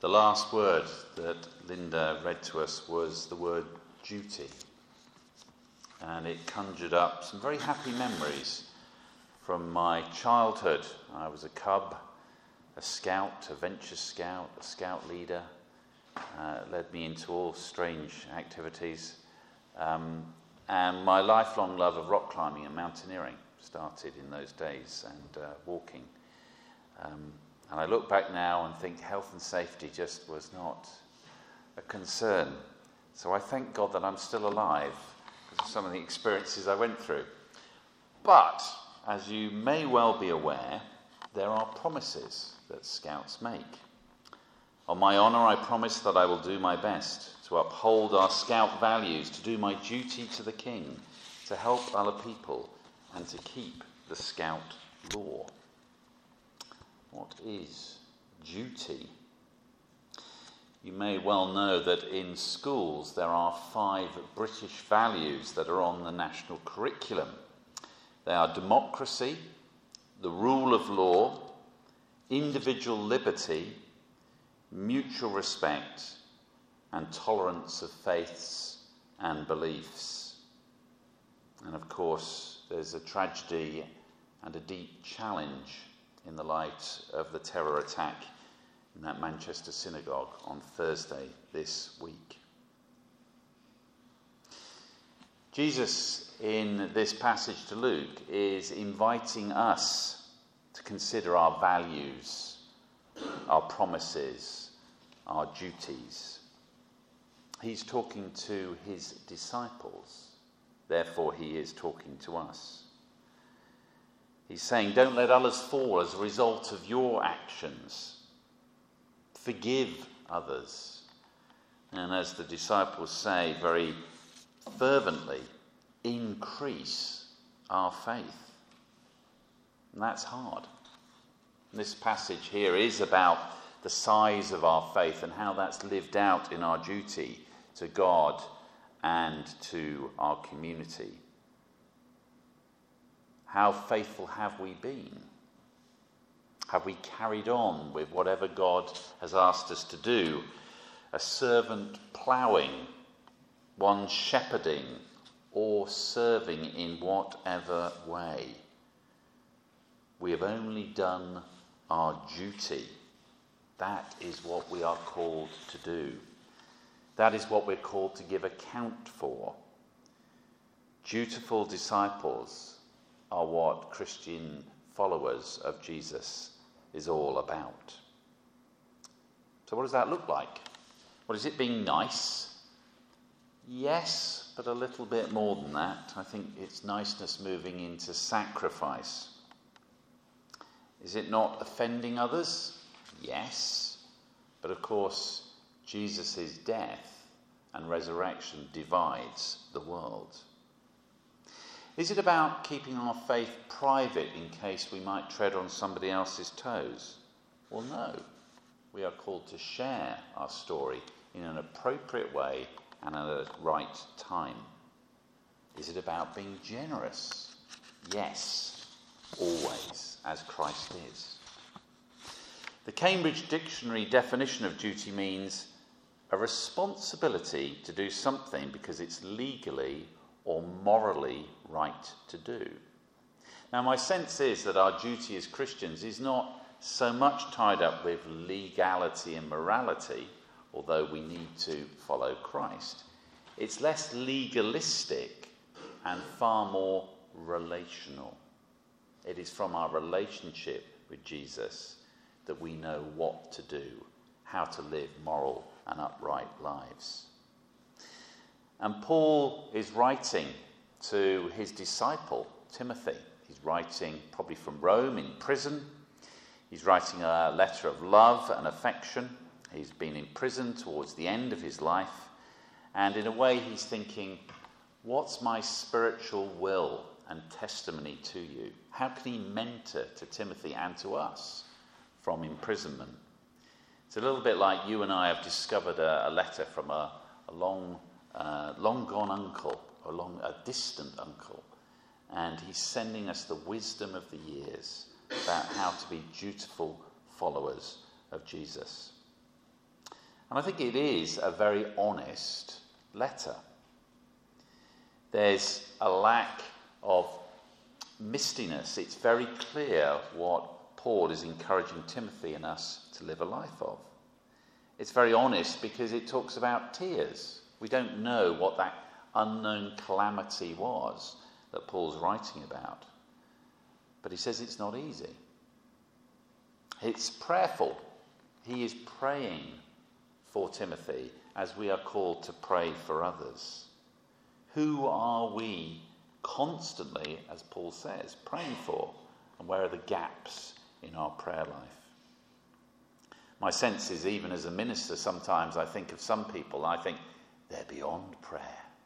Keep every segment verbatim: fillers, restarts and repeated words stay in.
The last word that Linda read to us was the word duty. And it conjured up some very happy memories from my childhood. I was a cub, a scout, a venture scout, a scout leader. Uh, led me into all strange activities. Um, and my lifelong love of rock climbing and mountaineering started in those days, and uh, walking. Um, and I look back now and think health and safety just was not a concern. So I thank God that I'm still alive because of some of the experiences I went through. But, as you may well be aware, there are promises that scouts make. On my honour, I promise that I will do my best to uphold our scout values, to do my duty to the King, to help other people, and to keep the scout law. What is duty? You may well know that in schools there are five British values that are on the national curriculum. They are democracy, the rule of law, individual liberty, mutual respect, and tolerance of faiths and beliefs. And of course, there's a tragedy and a deep challenge in the light of the terror attack in that Manchester synagogue on Thursday this week. Jesus, in this passage to Luke, is inviting us to consider our values, our promises, our duties. He's talking to his disciples, therefore he is talking to us. He's saying, don't let others fall as a result of your actions. Forgive others. And as the disciples say very fervently, increase our faith. And that's hard. This passage here is about the size of our faith and how that's lived out in our duty to God and to our community. How faithful have we been? Have we carried on with whatever God has asked us to do? A servant ploughing, one shepherding, or serving in whatever way. We have only done our duty. That is what we are called to do. That is what we're called to give account for. Dutiful disciples are what Christian followers of Jesus is all about. So what does that look like? Well, is it being nice? Yes, but a little bit more than that. I think it's niceness moving into sacrifice. Is it not offending others? Yes. But of course, Jesus' death and resurrection divides the world. Is it about keeping our faith private in case we might tread on somebody else's toes? Well, no. We are called to share our story in an appropriate way and at the right time. Is it about being generous? Yes, always, as Christ is. The Cambridge Dictionary definition of duty means a responsibility to do something because it's legally or morally right to do. Now, my sense is that our duty as Christians is not so much tied up with legality and morality, although we need to follow Christ. It's less legalistic and far more relational. It is from our relationship with Jesus that we know what to do, how to live moral and upright lives. And Paul is writing to his disciple, Timothy. He's writing probably from Rome in prison. He's writing a letter of love and affection. He's been in prison towards the end of his life. And in a way, he's thinking, what's my spiritual will and testimony to you? How can he mentor to Timothy and to us from imprisonment? It's a little bit like you and I have discovered a, a letter from a, a long Uh, long gone uncle, or long, a distant uncle, and he's sending us the wisdom of the years about how to be dutiful followers of Jesus. And I think it is a very honest letter. There's a lack of mistiness. It's very clear what Paul is encouraging Timothy and us to live a life of. It's very honest because it talks about tears. We don't know what that unknown calamity was that Paul's writing about. But he says it's not easy. It's prayerful. He is praying for Timothy as we are called to pray for others. Who are we constantly, as Paul says, praying for? And where are the gaps in our prayer life? My sense is, even as a minister, sometimes I think of some people, I think they're beyond prayer.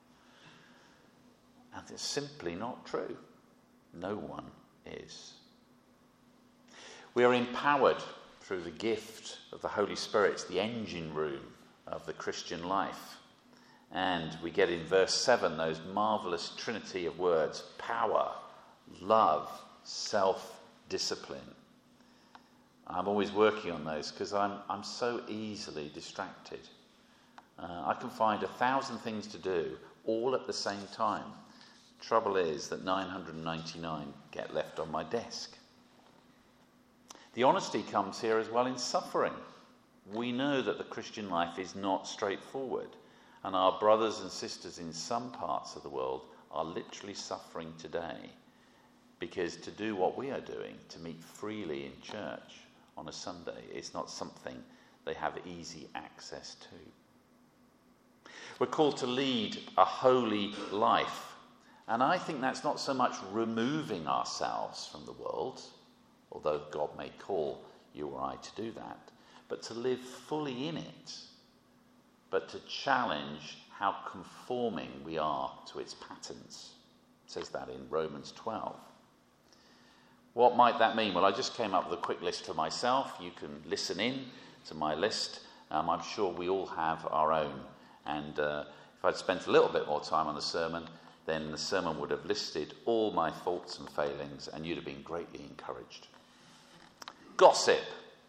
And it's simply not true. No one is. We are empowered through the gift of the Holy Spirit. It's the engine room of the Christian life. And we get in verse seven those marvellous trinity of words: power, love, self-discipline. I'm always working on those because I'm, I'm so easily distracted. Uh, I can find a thousand things to do all at the same time. Trouble is that nine hundred ninety-nine get left on my desk. The honesty comes here as well in suffering. We know that the Christian life is not straightforward, and our brothers and sisters in some parts of the world are literally suffering today because to do what we are doing, to meet freely in church on a Sunday, is not something they have easy access to. We're called to lead a holy life, and I think that's not so much removing ourselves from the world, although God may call you or I to do that, but to live fully in it, but to challenge how conforming we are to its patterns. It says that in Romans twelve. What might that mean? Well, I just came up with a quick list for myself. You can listen in to my list. Um, I'm sure we all have our own. And uh, if I'd spent a little bit more time on the sermon, then the sermon would have listed all my faults and failings, and you'd have been greatly encouraged. Gossip.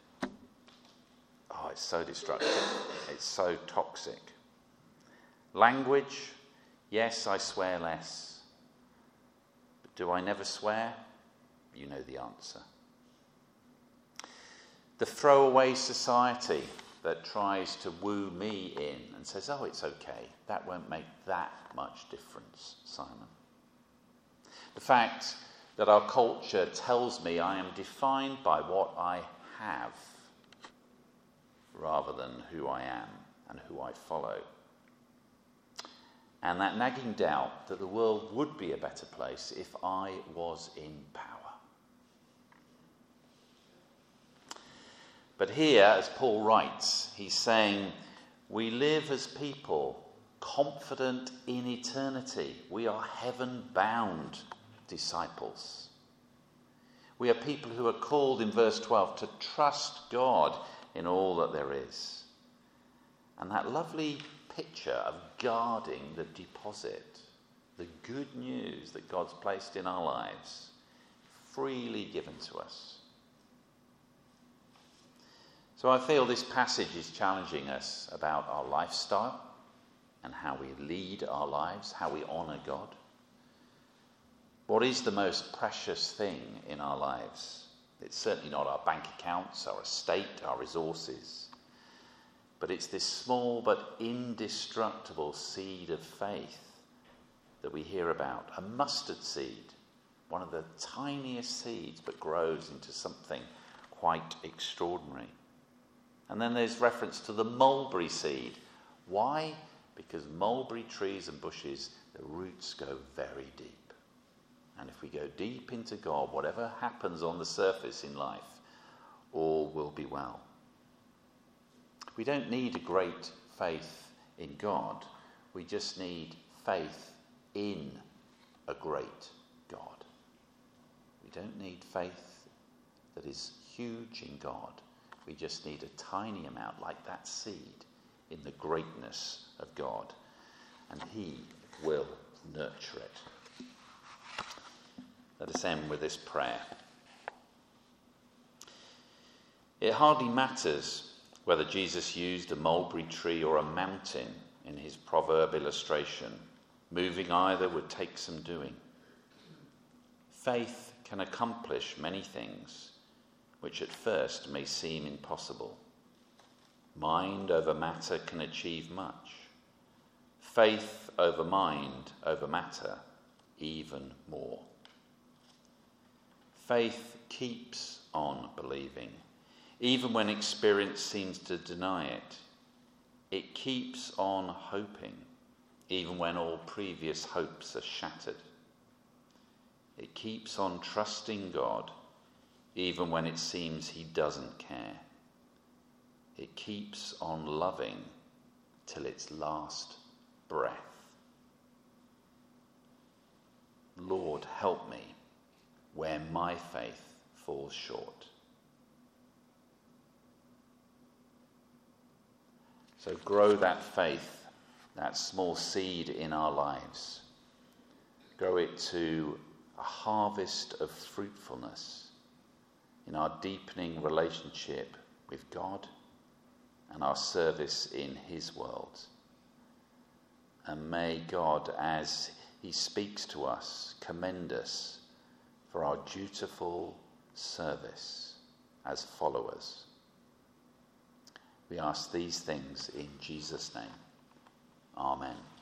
Oh, it's so destructive. It's so toxic. Language. Yes, I swear less. But do I never swear? You know the answer. The throwaway society that tries to woo me in and says, oh, it's okay. That won't make that much difference, Simon. The fact that our culture tells me I am defined by what I have rather than who I am and who I follow. And that nagging doubt that the world would be a better place if I was in power. But here, as Paul writes, he's saying, we live as people confident in eternity. We are heaven-bound disciples. We are people who are called in verse twelve to trust God in all that there is. And that lovely picture of guarding the deposit, the good news that God's placed in our lives, freely given to us. So I feel this passage is challenging us about our lifestyle and how we lead our lives, how we honour God. What is the most precious thing in our lives? It's certainly not our bank accounts, our estate, our resources. But it's this small but indestructible seed of faith that we hear about. A mustard seed, one of the tiniest seeds, but grows into something quite extraordinary. And then there's reference to the mulberry seed. Why? Because mulberry trees and bushes, the roots go very deep. And if we go deep into God, whatever happens on the surface in life, all will be well. We don't need a great faith in God. We just need faith in a great God. We don't need faith that is huge in God. We just need a tiny amount, like that seed, in the greatness of God. And he will nurture it. Let us end with this prayer. It hardly matters Whether Jesus used a mulberry tree or a mountain in his proverb illustration, moving either would take some doing. Faith can accomplish many things which at first may seem impossible. Mind over matter can achieve much. Faith over mind over matter even more. Faith keeps on believing, even when experience seems to deny it. It keeps on hoping, even when all previous hopes are shattered. It keeps on trusting God, even when it seems he doesn't care. It keeps on loving till its last breath. Lord, help me where my faith falls short. So grow that faith, that small seed in our lives. Grow it to a harvest of fruitfulness in our deepening relationship with God and our service in his world. And may God, as he speaks to us, commend us for our dutiful service as followers. We ask these things in Jesus' name. Amen.